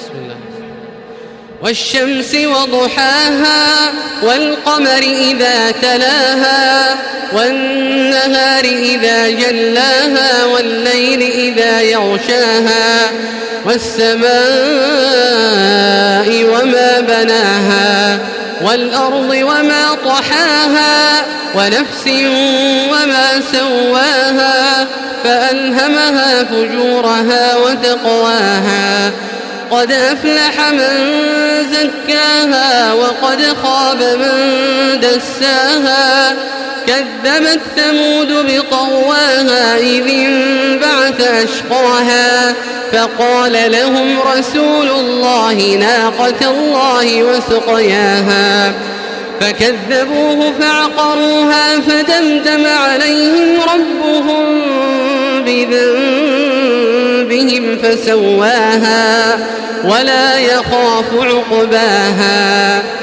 بسم الله. والشمس وضحاها والقمر إذا تلاها والنهار إذا جلاها والليل إذا يغشاها والسماء وما بناها والأرض وما طحاها ونفس وما سواها فألهمها فجورها وتقواها قد أفلح من زكاها وقد خاب من دساها كذبت ثمود بطغواها إذ انبعث أشقاها فقال لهم رسول الله ناقة الله وسقياها فكذبوه فعقروها فدمدم عليهم ربهم بذنبهم فسواها ولا يخاف عقباها.